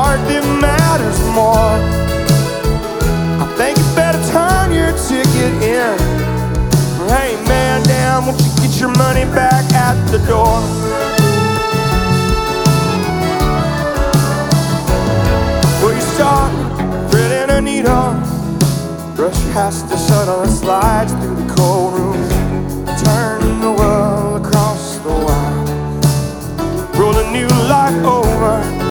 heart that matters more. I think you better turn your ticket in. Hey man, damn, won't you get your money back at the door? Well, you start threading a needle, brush has to settle and slides through the